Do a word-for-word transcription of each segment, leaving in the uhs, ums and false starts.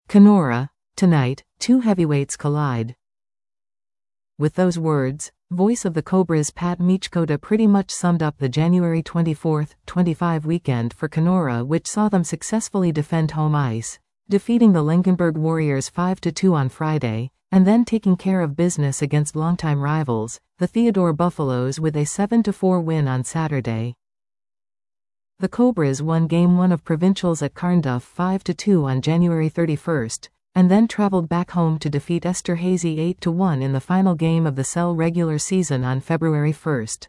Kenora, tonight, two heavyweights collide. With those words, voice of the Cobras Pat Michkota pretty much summed up the January twenty-fourth, twenty-five weekend for Kenora, which saw them successfully defend home ice, defeating the Lenkenberg Warriors five to two on Friday, and then taking care of business against longtime rivals, the Theodore Buffaloes, with a seven to four win on Saturday. The Cobras won Game one of Provincials at Carnduff five to two on January thirty-first, and then traveled back home to defeat Esterhazy eight to one in the final game of the C E L regular season on February first.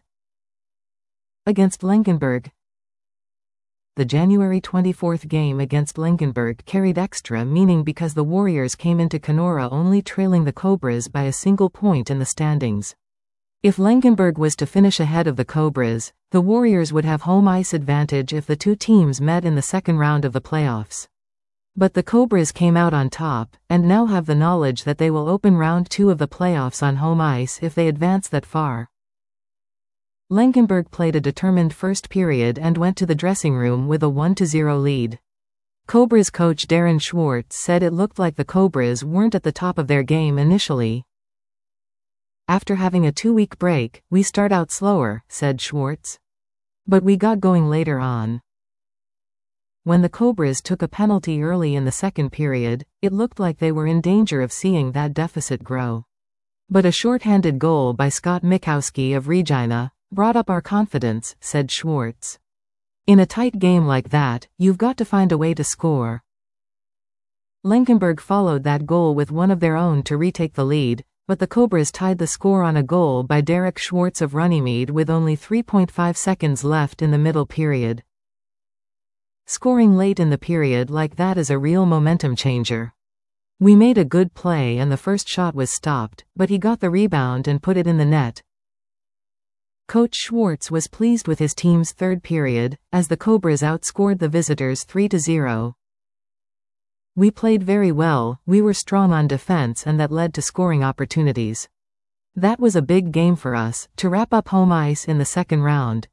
Against Lenkenberg, the January twenty-fourth game against Lenkenberg carried extra meaning because the Warriors came into Kenora only trailing the Cobras by a single point in the standings. If Lenkenberg was to finish ahead of the Cobras, the Warriors would have home ice advantage if the two teams met in the second round of the playoffs. But the Cobras came out on top, and now have the knowledge that they will open round two of the playoffs on home ice if they advance that far. Lenkenberg played a determined first period and went to the dressing room with a one to zero lead. Cobras coach Darren Schwartz said it looked like the Cobras weren't at the top of their game initially. After having a two-week break, we start out slower, said Schwartz. But we got going later on. When the Cobras took a penalty early in the second period, it looked like they were in danger of seeing that deficit grow. But a short-handed goal by Scott Mikowski of Regina brought up our confidence, said Schwartz. In a tight game like that, you've got to find a way to score. Lenkenberg followed that goal with one of their own to retake the lead, but the Cobras tied the score on a goal by Derek Schwartz of Runnymede with only three point five seconds left in the middle period. Scoring late in the period like that is a real momentum changer. We made a good play and the first shot was stopped, but he got the rebound and put it in the net. Coach Schwartz was pleased with his team's third period, as the Cobras outscored the visitors three to zero. We played very well, we were strong on defense and that led to scoring opportunities. That was a big game for us, to wrap up home ice in the second round.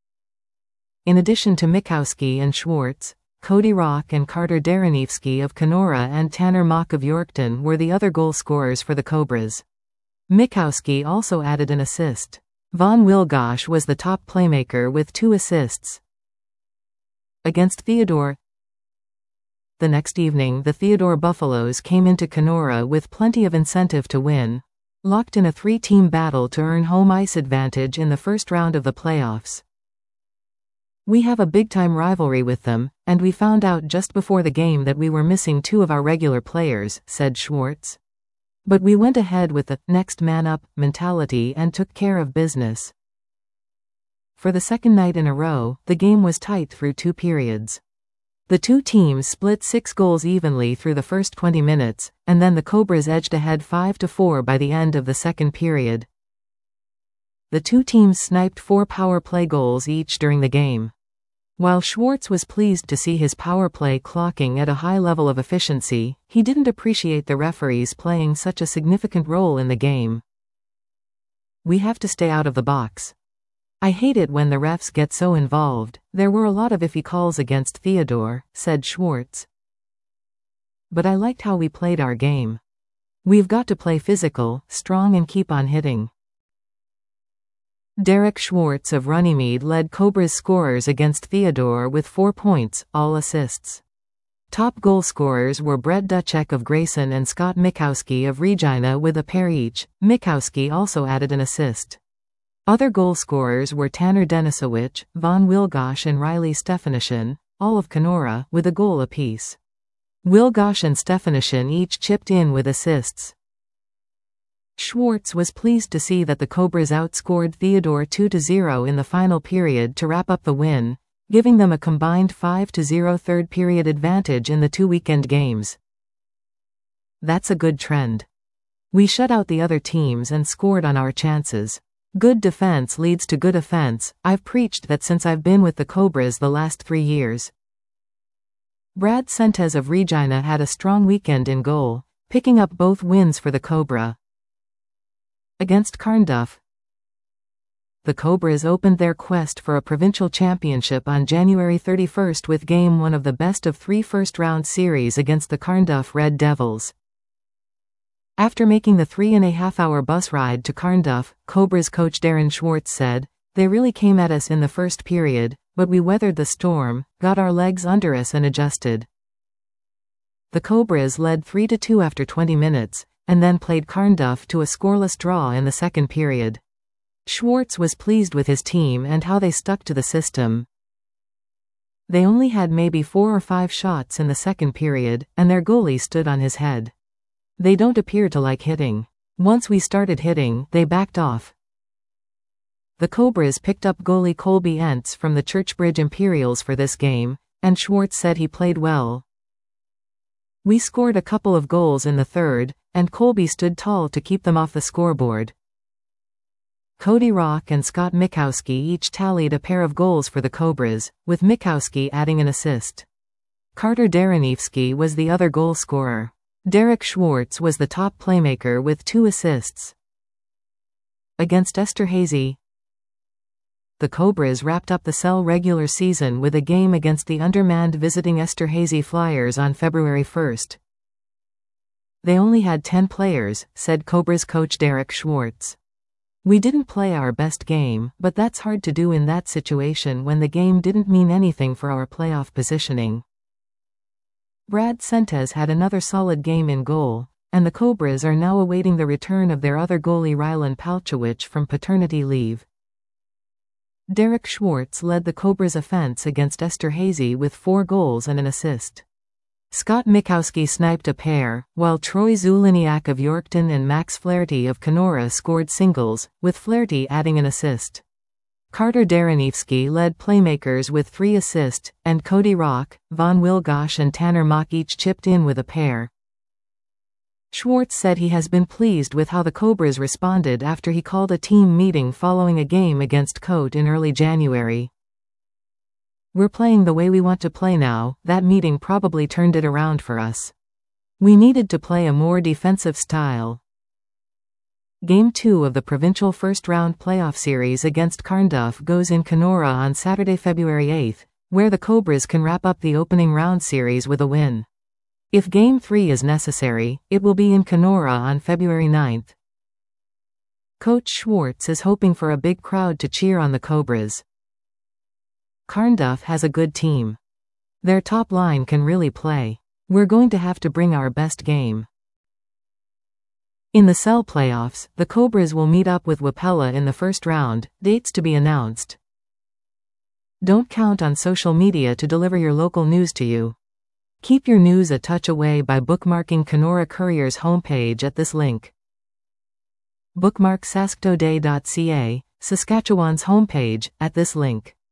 In addition to Mikowski and Schwartz, Cody Rock and Carter Daraniewski of Kenora and Tanner Mock of Yorkton were the other goal scorers for the Cobras. Mikowski also added an assist. Von Wilgosch was the top playmaker with two assists. Against Theodore, the next evening the Theodore Buffaloes came into Kenora with plenty of incentive to win, locked in a three-team battle to earn home ice advantage in the first round of the playoffs. We have a big-time rivalry with them, and we found out just before the game that we were missing two of our regular players, said Schwartz. But we went ahead with the next man up mentality and took care of business. For the second night in a row, the game was tight through two periods. The two teams split six goals evenly through the first twenty minutes, and then the Cobras edged ahead five to four by the end of the second period. The two teams sniped four power play goals each during the game. While Schwartz was pleased to see his power play clocking at a high level of efficiency, he didn't appreciate the referees playing such a significant role in the game. We have to stay out of the box. I hate it when the refs get so involved. There were a lot of iffy calls against Theodore, said Schwartz. But I liked how we played our game. We've got to play physical, strong and keep on hitting. Derek Schwartz of Runnymede led Cobras scorers against Theodore with four points, all assists. Top goal scorers were Brett Duchek of Grayson and Scott Mikowski of Regina with a pair each. Mikowski also added an assist. Other goal scorers were Tanner Denisowicz, Von Wilgosch and Riley Stefanishin, all of Kenora, with a goal apiece. Wilgosch and Stefanishin each chipped in with assists. Schwartz was pleased to see that the Cobras outscored Theodore two to zero in the final period to wrap up the win, giving them a combined five to zero third period advantage in the two weekend games. That's a good trend. We shut out the other teams and scored on our chances. Good defense leads to good offense. I've preached that since I've been with the Cobras the last three years. Brad Sentes of Regina had a strong weekend in goal, picking up both wins for the Cobra. Against Carnduff, the Cobras opened their quest for a provincial championship on January thirty-first with Game one of the best-of-three first-round series against the Carnduff Red Devils. After making the three-and-a-half-hour bus ride to Carnduff, Cobras coach Darren Schwartz said, "They really came at us in the first period, but we weathered the storm, got our legs under us and adjusted." The Cobras led three to two after twenty minutes, and then played Carnduff to a scoreless draw in the second period. Schwartz was pleased with his team and how they stuck to the system. They only had maybe four or five shots in the second period, and their goalie stood on his head. They don't appear to like hitting. Once we started hitting, they backed off. The Cobras picked up goalie Colby Entz from the Churchbridge Imperials for this game, and Schwartz said he played well. "We scored a couple of goals in the third, and Colby stood tall to keep them off the scoreboard." Cody Rock and Scott Mikowski each tallied a pair of goals for the Cobras, with Mikowski adding an assist. Carter Daraniewski was the other goal scorer. Derek Schwartz was the top playmaker with two assists. Against Esterhazy, the Cobras wrapped up the C E L regular season with a game against the undermanned visiting Esterhazy Flyers on February first. "They only had ten players," said Cobras coach Derek Schwartz. "We didn't play our best game, but that's hard to do in that situation when the game didn't mean anything for our playoff positioning." Brad Sentes had another solid game in goal, and the Cobras are now awaiting the return of their other goalie Rylan Palchowicz from paternity leave. Derek Schwartz led the Cobras' offense against Esterhazy with four goals and an assist. Scott Mikowski sniped a pair, while Troy Zuliniak of Yorkton and Max Flaherty of Kenora scored singles, with Flaherty adding an assist. Carter Daraniewski led playmakers with three assists, and Cody Rock, Von Wilgosh and Tanner Mock each chipped in with a pair. Schwartz said he has been pleased with how the Cobras responded after he called a team meeting following a game against Cote in early January. "We're playing the way we want to play now. That meeting probably turned it around for us. We needed to play a more defensive style." Game two of the provincial first-round playoff series against Carnduff goes in Kenora on Saturday, February eighth, where the Cobras can wrap up the opening round series with a win. If Game three is necessary, it will be in Kenora on February ninth. Coach Schwartz is hoping for a big crowd to cheer on the Cobras. Carnduff has a good team. Their top line can really play. We're going to have to bring our best game. In the C E L playoffs, the Cobras will meet up with Wapella in the first round, dates to be announced. Don't count on social media to deliver your local news to you. Keep your news a touch away by bookmarking Kenora Courier's homepage at this link. Bookmark sasktoday dot c a, Saskatchewan's homepage, at this link.